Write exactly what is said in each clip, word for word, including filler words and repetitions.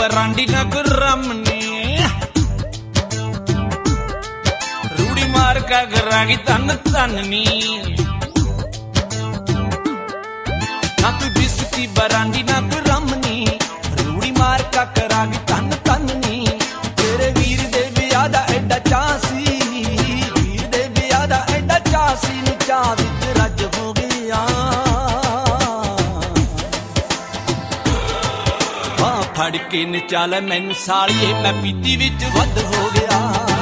brandy ਨਾ ਗੁਰਮਨੀ ਰੂੜੀ ਮਾਰ ਕੇ ਕਰਾਂਗੀ ਤਨ ਤਨਨੀ ਨਾ ਤੂੰ ਬਿਸਕੀ ਬਰਾਂਡੀ ਨਾ ਗੁਰਮਨੀ ਰੂੜੀ ਮਾਰ ਕੇ ਕਰਾਂਗੀ ਤਨ ਤਨਨੀ ਤੇਰੇ ਵੀਰ ਦੇ ਵਿਆਹ ਦਾ ਐਡਾ ਚਾਅ ਸੀ ਵੀਰ ਦੇ ਵਿਆਹ ਦਾ ਐਡਾ ਚਾਅ ਸੀ ਨੀ ਚਾਅ ਵਿੱਚ ਰੱਜ ਹੋ ਗਿਆ ਫੜ ਕੇ ਨਚਾਲ ਮੈਨੂੰ ਸਾਲੀਏ ਮੈਂ ਪੀਤੀ ਵਿੱਚ ਵੱਧ ਹੋ ਗਿਆ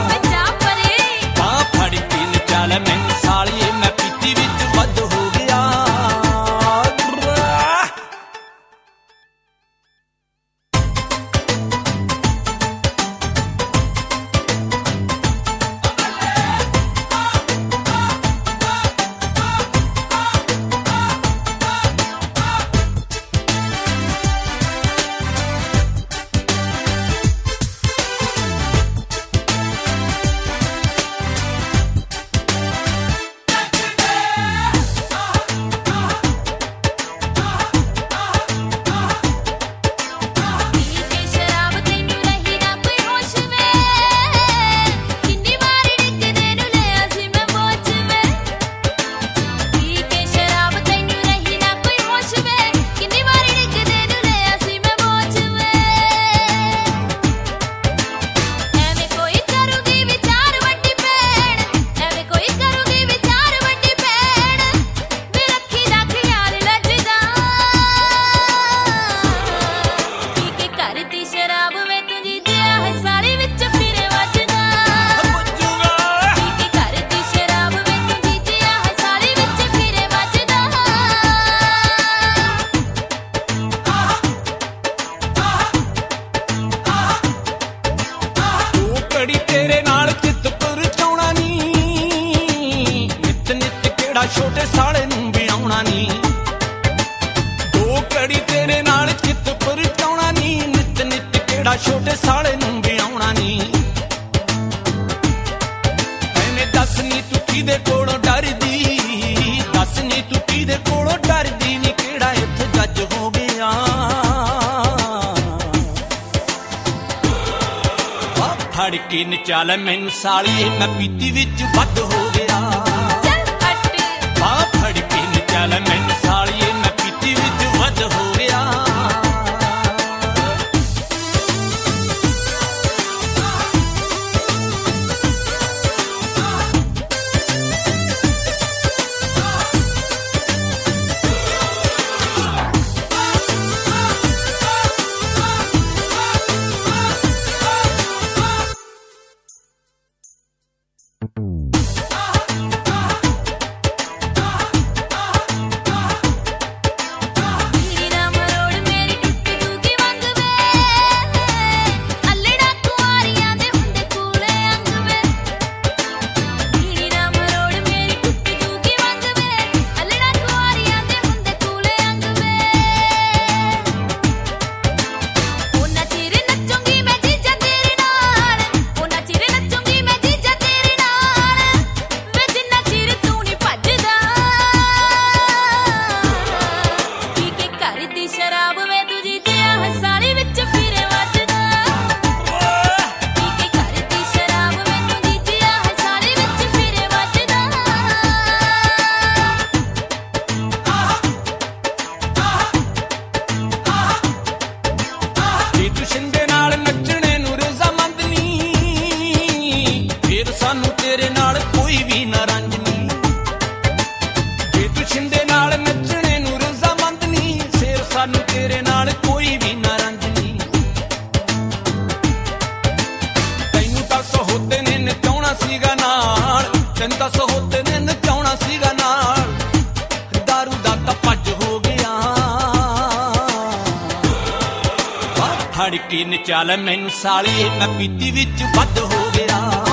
ਬਾਂਹ ਫੜ ਕੇ ਨਚਾਲ ਮੈਨੂੰ ਸਾਲੀਏ ਮੈਂ ਪੀਤੀ ਵਿੱਚ ਵੱਧ ਹੋ ਗਿਆ ਛੋਟੇ ਸਾਲੇ ਨੂੰ ਵਿਆਉਣਾ ਨੀ ਦੋ ਘੜੀ ਤੇਰੇ ਨਾਲ ਚਿੱਤ ਪਰਚਾਉਣਾ ਨੀ ਨਿੱਤ ਨਿੱਤ ਕਿਹੜਾ ਛੋਟੇ ਸਾਲੇ ਨੂੰ ਵਿਆਉਣਾ ਨੀ ਐਵੇਂ ਦੱਸ ਨੀ ਤੂੰ ਕਿਹਦੇ ਕੋਲੋਂ ਡਰਦੀ ਦੱਸ ਨੀ ਤੂੰ ਕਿਹਦੇ ਕੋਲੋਂ ਡਰਦੀ ਨੀ ਕਿਹੜਾ ਇੱਥੇ ਜੱਜ ਹੋ ਗਿਆ ਫੜ ਕੇ ਨਚਾਲ ਮੈਨੂੰ ਸਾਲੀਏ ਮੈਂ ਪੀਤੀ ਵਿੱਚ ਵੱਧ ਹੋ ਗਿਆ ਬਾਂਹ ਫੜ ਕੇ ਨਚਾਲ ਮੈਨੂੰ ਸਾਲੀਏ ਮੈਂ ਪੀਤੀ ਵਿੱਚ ਵੱਧ ਹੋ ਗਿਆ ਤੇਰੇ ਨਾਲ ਕੋਈ ਵੀ ਨਾ ਰੰਜਨੀ ਤੈਨੂੰ ਤਾਂ ਸਹੋਤੇ ਨੇ ਨਚਾਉਣਾ ਸੀਗਾ ਨਾਲ ਤੈਨੂੰ ਤਾਂ ਸਹੋਤੇ ਨੇ ਨਚਾਉਣਾ ਸੀਗਾ ਨਾਲ ਦਾਰੂ ਦਾ ਤਾਂ ਭੱਜ ਹੋ ਗਿਆ ਫੜ ਕੇ ਨਚਾਲ ਮੈਨੂੰ ਸਾਲੀਏ ਮੈਂ ਪੀਤੀ ਵਿੱਚ ਵੱਧ ਹੋ ਗਿਆ